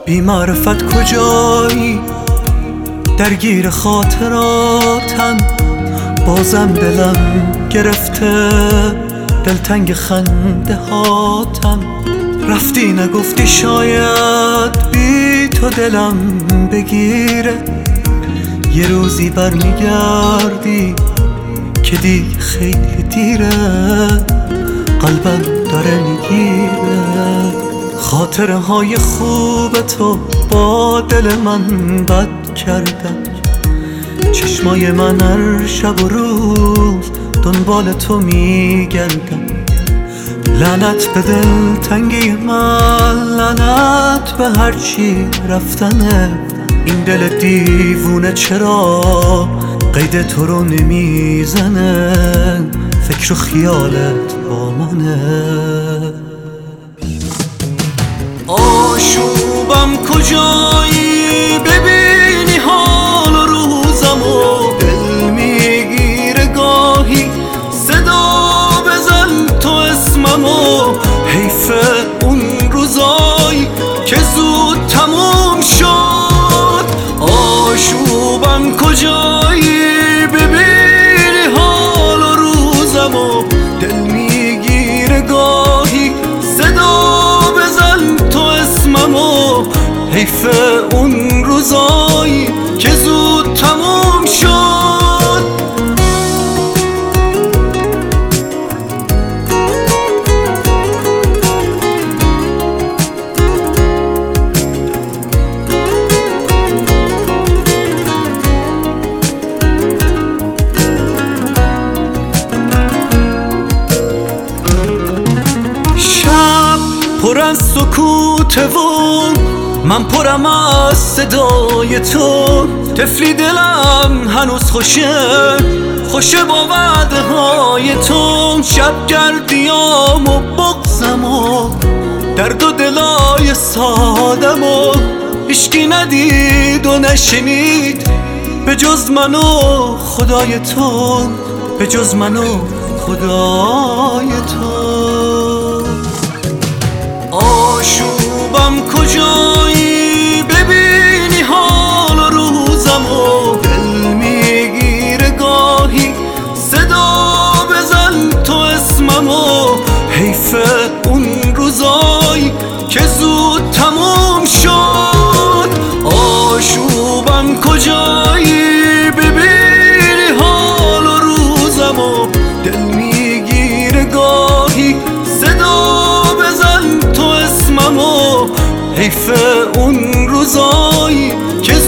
بی معرفت کجایی، درگیر خاطراتم، بازم دلم گرفته دلتنگ خنده هاتم. رفتی نگفتی شاید بی تو دلم بگیره، یه روزی برمیگردی که دیگه خیلی دیره، قلبم داره میگیره. خاطره های خوب تو با دل من بد کردم، چشمای من هر شب و روز دنبال تو میگردم. لعنت به دل تنگی من، لعنت به هرچی رفتنه. این دل دیوونه چرا قید تو رو نمیزنه، فکر و خیالت با منه. آشوبم کجایی، ببینی حال و روزمو، دل میگیره گاهی صدا بزن تو اسممو. حیف اون روزایی که زود تموم شد. آشوبم کجایی، ببینی حال و روزمو، دل میگیره گاهی صدا بزن تو اسممو. حیف اون روزایی که زود تموم شد. پر از سکوته و من پرم از صدای تو. طفلی دلم هنوز خوشه با وعده های تو. شب گردیام و بغزم و درد و دلای سادم و هیچکی ندید و نشنید به جز من و خدای تو، به جز من و خدای تو. آشوبم کجایی، ببینی حال و روزمو، دل میگیره گاهی صدا بزن تو اسممو. حیف اون روزایی که زود تموم شد. آشوبم کجایی، ببینی حال و روزمو، دل میگیره گاهی صدا بزن تو اسممو. حیف اون روزایی که